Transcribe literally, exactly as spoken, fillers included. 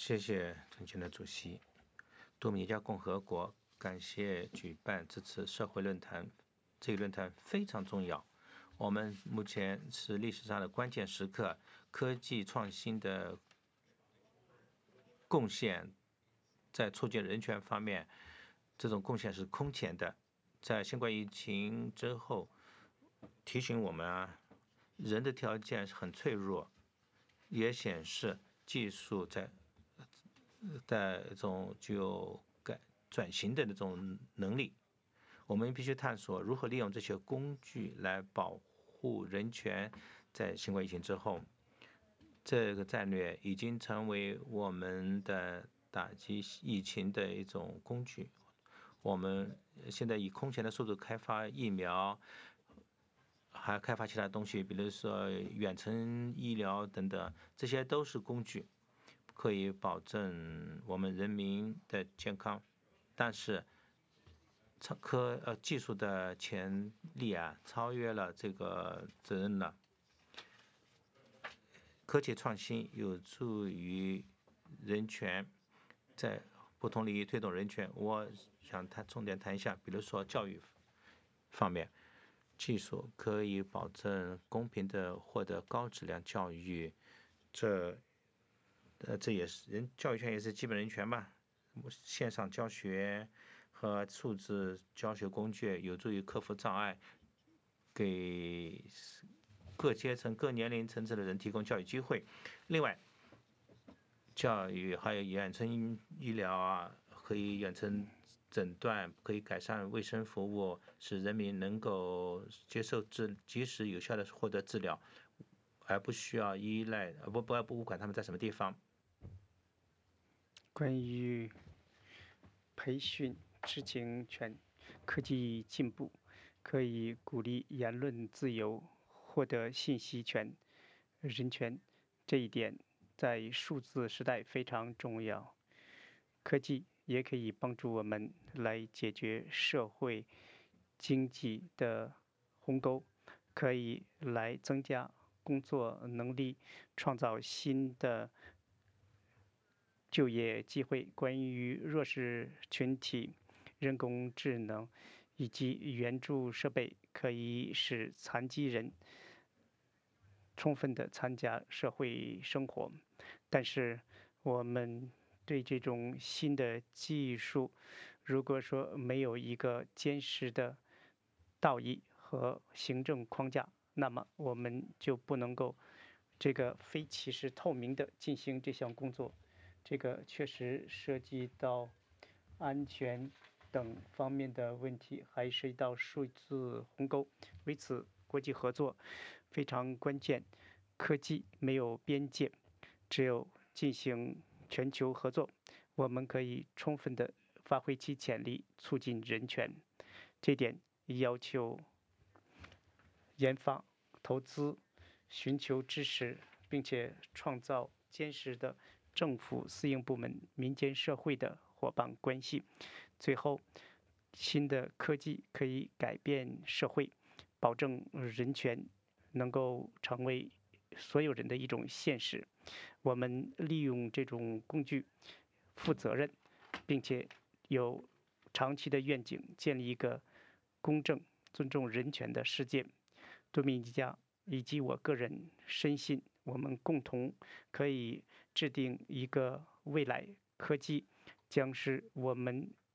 谢谢尊敬的主席。多米尼加共和国感谢举办这次社会论坛，这个论坛非常重要。我们目前是历史上的关键时刻，科技创新的贡献在促进人权方面，这种贡献是空前的。在新冠疫情之后，提醒我们啊，人的条件是很脆弱，也显示技术在在这种具有改转型的那种能力。我们必须探索如何利用这些工具来保护人权。在新冠疫情之后，这个战略已经成为我们的打击疫情的一种工具。我们现在以空前的速度开发疫苗，还开发其他东西，比如说远程医疗等等，这些都是工具，可以保证我们人民的健康。但是科呃技术的潜力啊，超越了这个责任了。科技创新有助于人权，在不同领域推动人权。我想谈重点谈一下，比如说教育方面，技术可以保证公平的获得高质量教育，这呃这也是人教育权也是基本人权吧。线上教学和数字教学工具有助于克服障碍，给各阶层、各年龄层次的人提供教育机会。另外，教育还有远程医疗啊，可以远程诊断，可以改善卫生服务，使人民能够接受治及时有效的获得治疗，而不需要依赖不不不管他们在什么地方。 关于培训知情权，科技进步可以鼓励言论自由，获得信息权、人权，这一点在数字时代非常重要。科技也可以帮助我们来解决社会经济的鸿沟，可以来增加工作能力，创造新的就业机会。关于弱势群体、人工智能以及援助设备，可以使残疾人充分的参加社会生活。但是我们对这种新的技术，如果说没有一个坚实的道义和行政框架，那么我们就不能够这个非歧视透明的进行这项工作。这个确实涉及到安全等方面的问题，还涉及到数字鸿沟。为此，国际合作非常关键。科技没有边界，只有进行全球合作，我们可以充分的发挥其潜力，促进人权。这点要求研发、投资、寻求支持，并且创造坚实的政府、私营部门、民间社会的伙伴关系。最后，新的科技可以改变社会，保证人权能够成为所有人的一种现实。我们利用这种工具，负责任，并且有长期的愿景，建立一个公正、尊重人权的世界。多米尼加以及我个人深信，我们共同可以制定一个未来科技将是我们